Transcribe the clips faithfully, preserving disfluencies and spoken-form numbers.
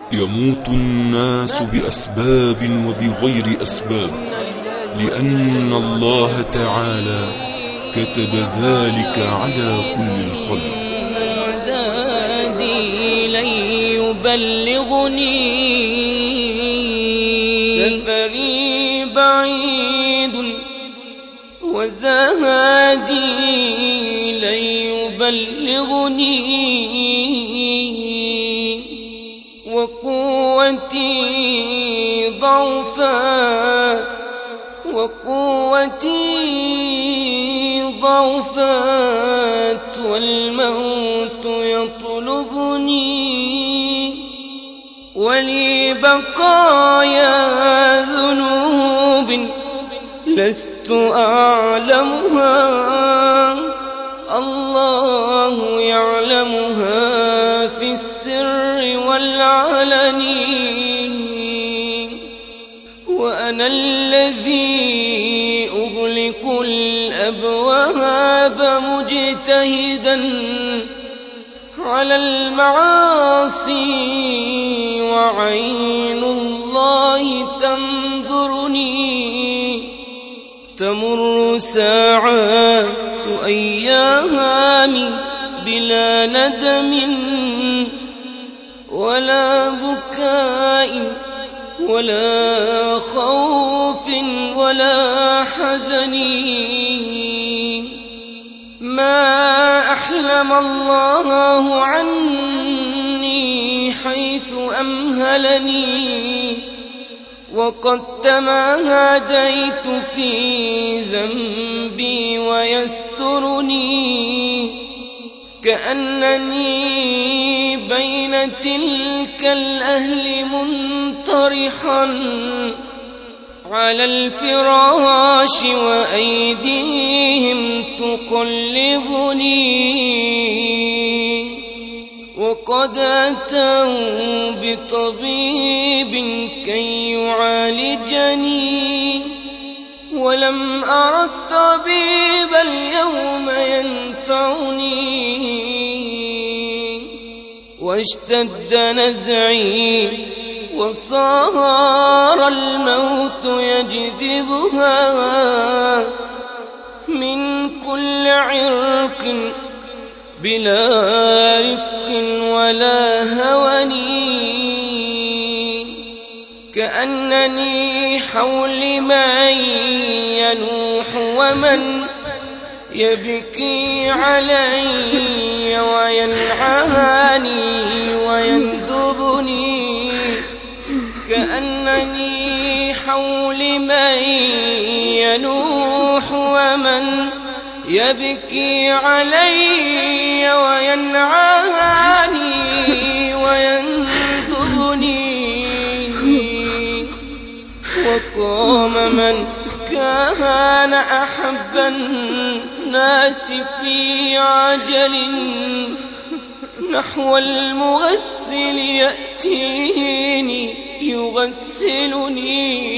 يموت الناس بأسباب وبغير أسباب، لأن الله تعالى كتب ذلك على كل الخلق. وزادي لن يبلغني، سفري بعيد وزادي لن يبلغني، وقوتي ضعفا وقوتي ضعفت والموت يطلبني، ولي بقايا ذنوب لست أعلمها، الله يعلمها في السر والعلن. وأنا الذي أغلق الأبواب مجتهدا على المعاصي، وعين الله تنظرني. تمر ساعات أيامي بلا ندم ولا بكاء ولا خوف ولا حزن. ما أحلم الله عني حيث أمهلني، وقد تماديت في ذنبي ويسترني، كأنني بين تلك الأهل منطرحا على الفراش، وأيديهم تقلبني، وقد أتوا بطبيب كي يعالجني، ولم أر الطبيب اليوم ينفعني، واشتد نزعي وصار الموت يجذبها من كل عرق بلا رفق ولا هوني، كأنني حول من ينوح ومن يبكي علي وينعاني ويندبني، كأنني حول من ينوح ومن يبكي علي وينعاني ويندبني. وقام من كان أحب الناس في عجل نحو المغسل يأتيني يغسلني،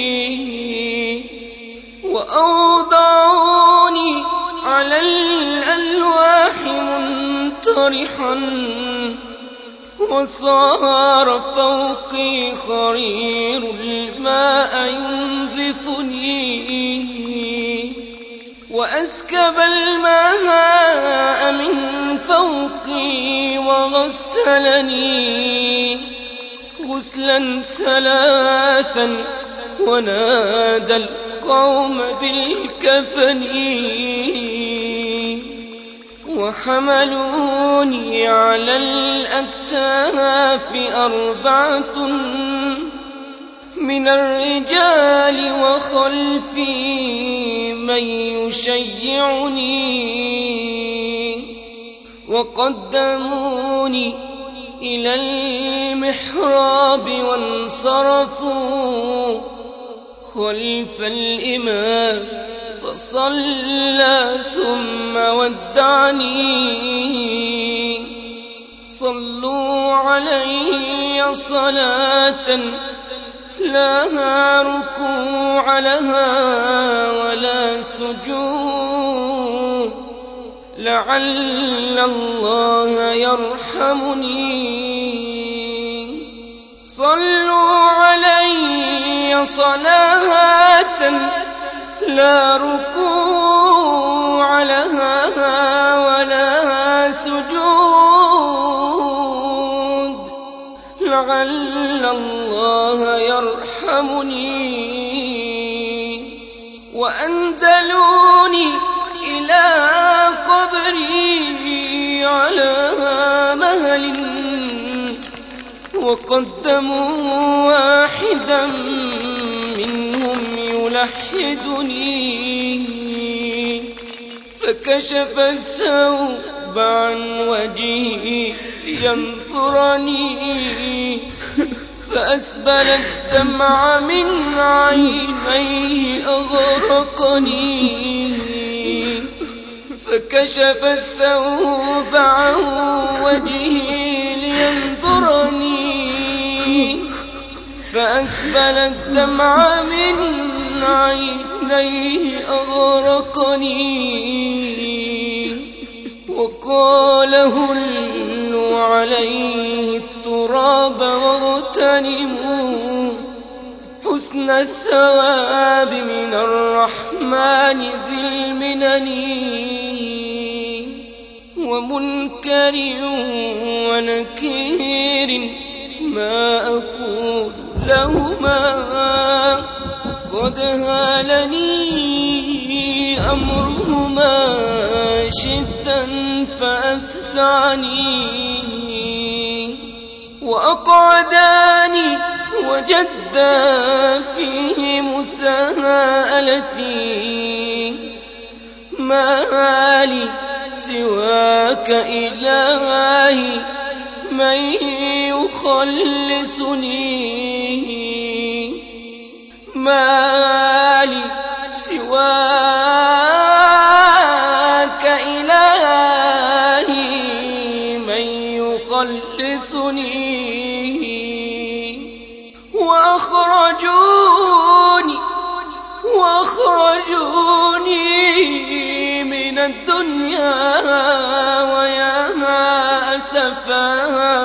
وأوضعني على الألواح منطرحا، وصار فوقي خرير الماء ينظفني، وأسكب الماء من فوقي وغسلني غسلا ثلاثا، ونادى القوم بالكفن، وحملوني على الأكتاف أربعة من الرجال، وخلفي من يشيعني، وقدموني إلى المحراب وانصرفوا خلف الإمام فصلى ثم ودعني. صلوا علي صلاة لا ركوع لها ولا سجود، لعل الله يرحمني. صلاة لا ركوع لها ولا سجود، لعل الله يرحمني. وأنزلوني إلى قبري على مهل، وقدموا واحدا منهم يلحدني، فكشف الثوب عن وجهي لينظرني، فأسبل الدمع من عينيه أغرقني، فكشف الثوب عن وجهي لينظرني، فأسبل الدمع من عينيه أغرقني، وقال هلوا عليه التراب واغتنموا حسن الثواب من الرحمن ذي المنن. ومنكر ونكير ما أقول لهما، قد هالني أمرهما شدا فأفزعني، وأقعداني وجدا فيه مساءلتي، ما لي سواك إلهي من يخلصني، ما لي سواك إلهي من يخلصني. وأخرجوني وأخرجوني من الدنيا ويا أسفا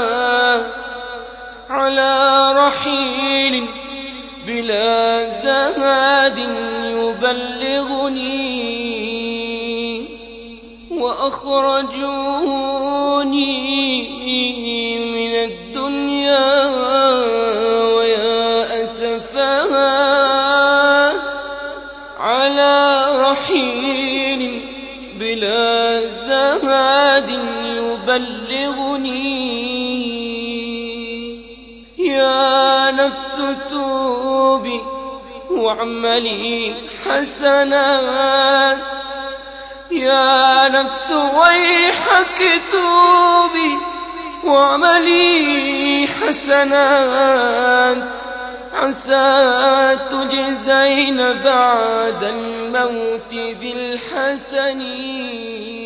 على رحيل بلا زاد يبلغني. وأخرجوني من الدنيا ويا أسفا على رحيل بلا زاد يبلغني. يا نفس توبي واعملي حسنات، يا نفس ويحك توبي واعملي حسنات، عسى تجزين بعد الموت ذي الحسن.